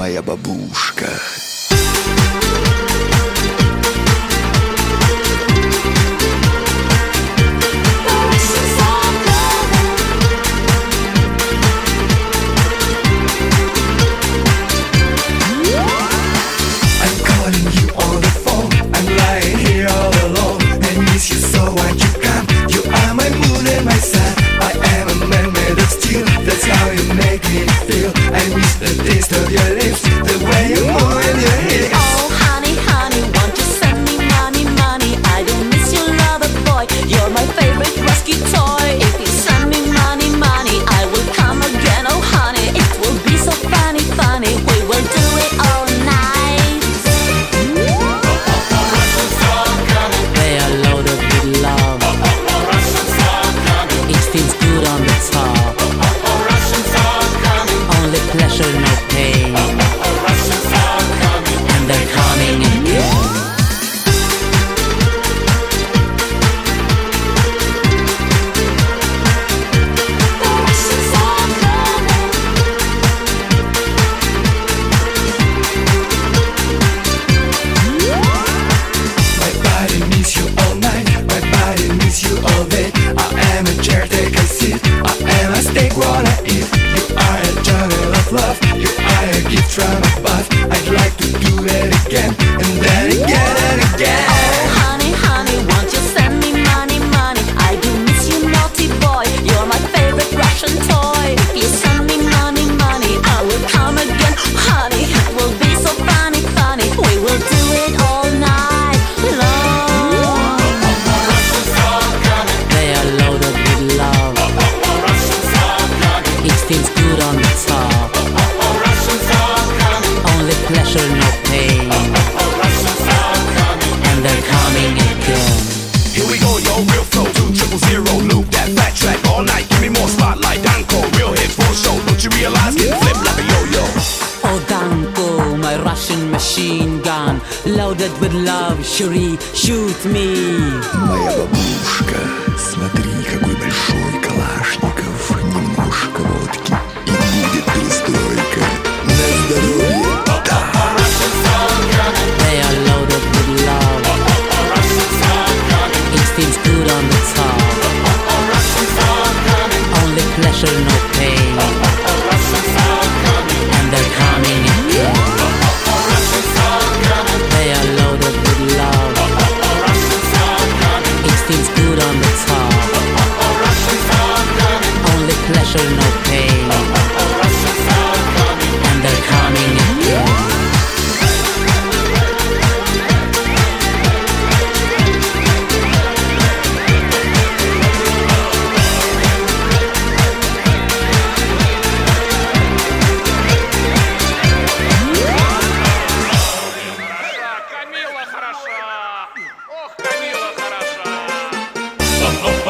моя бабушка. Loaded with love, Shuri, shoot me. Моя бабушка, смотри, какой большой Калашников. Немножко водки, и будет перестройка. На здоровье, да. They are loaded with love. It feels good on the top. Only pleasure, no pain. And they're coming again. They are loaded with love. It feels good on the top. Only pleasure, no pain. And they're coming again. Камила хороша! Ох, Камила хороша!